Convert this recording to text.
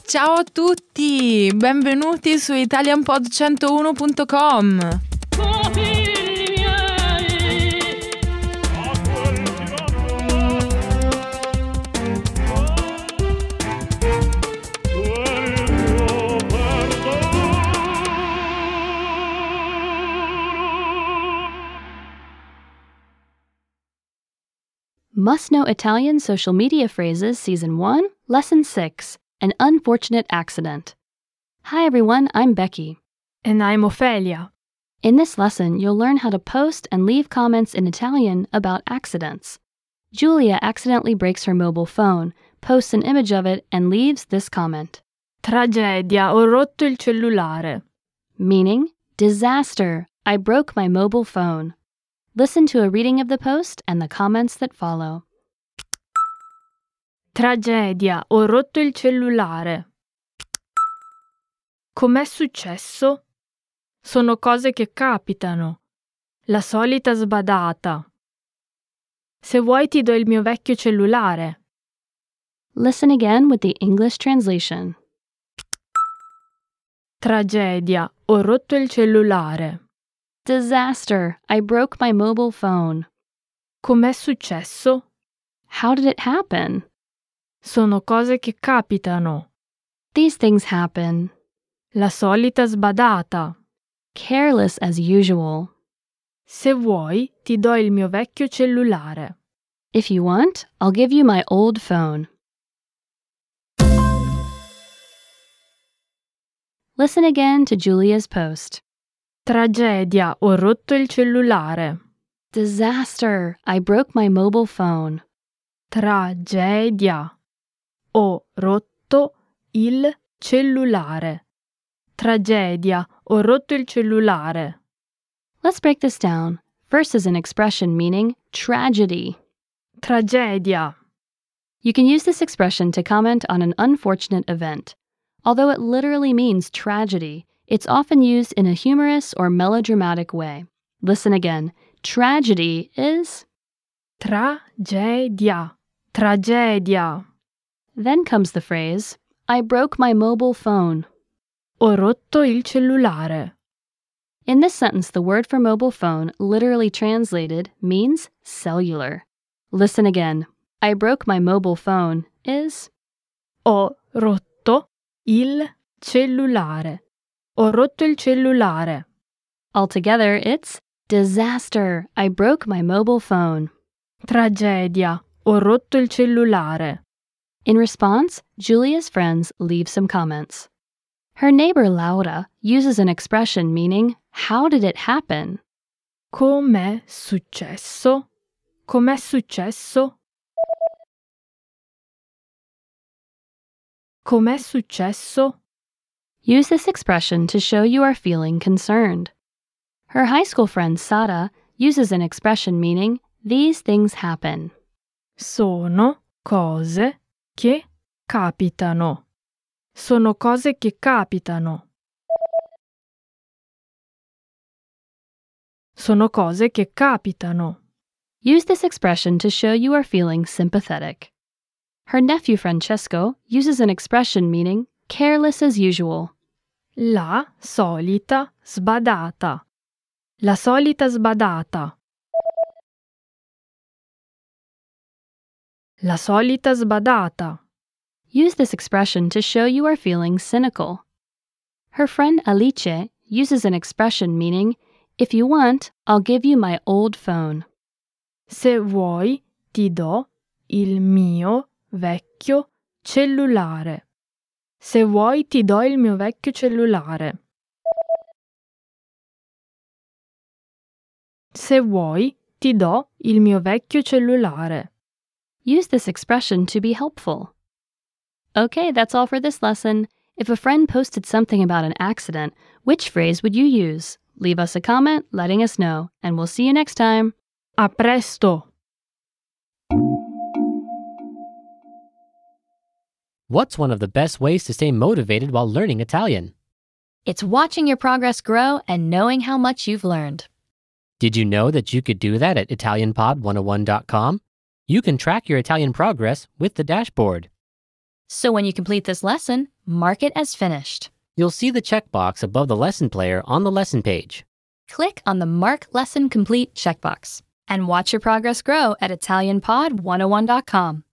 Ciao a tutti, benvenuti su italianpod101.com. Must Know Italian Social Media Phrases Season 1, Lesson 6, An Unfortunate Accident. Hi everyone, I'm Becky. And I'm Ophelia. In this lesson, you'll learn how to post and leave comments in Italian about accidents. Julia accidentally breaks her mobile phone, posts an image of it, and leaves this comment. Tragedia, ho rotto il cellulare. Meaning, disaster, I broke my mobile phone. Listen to a reading of the post and the comments that follow. Tragedia, ho rotto il cellulare. Com'è successo? Sono cose che capitano. La solita sbadata. Se vuoi ti do il mio vecchio cellulare. Listen again with the English translation. Tragedia, ho rotto il cellulare. Disaster, I broke my mobile phone. Com'è successo? How did it happen? Sono cose che capitano. These things happen. La solita sbadata. Careless as usual. Se vuoi ti do il mio vecchio cellulare. If you want, I'll give you my old phone. Listen again to Julia's post. Tragedia, ho rotto il cellulare. Disaster, I broke my mobile phone. Tragedia, ho rotto il cellulare. Tragedia, ho rotto il cellulare. Let's break this down. First is an expression meaning tragedy. Tragedia. You can use this expression to comment on an unfortunate event. Although it literally means tragedy, it's often used in a humorous or melodramatic way. Listen again. Tragedy is Tragedia. Tragedia. Then comes the phrase, I broke my mobile phone. Ho rotto il cellulare. In this sentence, the word for mobile phone, literally translated, means cellular. Listen again. I broke my mobile phone is Ho rotto il cellulare. Ho rotto il cellulare. Altogether, it's disaster. I broke my mobile phone. Tragedia. Ho rotto il cellulare. In response, Julia's friends leave some comments. Her neighbor Laura uses an expression meaning, how did it happen? Com'è successo? Com'è successo? Com'è successo? Use this expression to show you are feeling concerned. Her high school friend Sara uses an expression meaning, these things happen. Sono cose che capitano. Sono cose che capitano. Sono cose che capitano. Use this expression to show you are feeling sympathetic. Her nephew Francesco uses an expression meaning, careless as usual. La solita sbadata. La solita sbadata. La solita sbadata. Use this expression to show you are feeling cynical. Her friend Alice uses an expression meaning, if you want, I'll give you my old phone. Se vuoi, ti do il mio vecchio cellulare. Se vuoi, ti do il mio vecchio cellulare. Se vuoi, ti do il mio vecchio cellulare. Use this expression to be helpful. Okay, that's all for this lesson. If a friend posted something about an accident, which phrase would you use? Leave us a comment letting us know, and we'll see you next time. A presto! What's one of the best ways to stay motivated while learning Italian? It's watching your progress grow and knowing how much you've learned. Did you know that you could do that at ItalianPod101.com? You can track your Italian progress with the dashboard. So when you complete this lesson, mark it as finished. You'll see the checkbox above the lesson player on the lesson page. Click on the Mark Lesson Complete checkbox and watch your progress grow at ItalianPod101.com.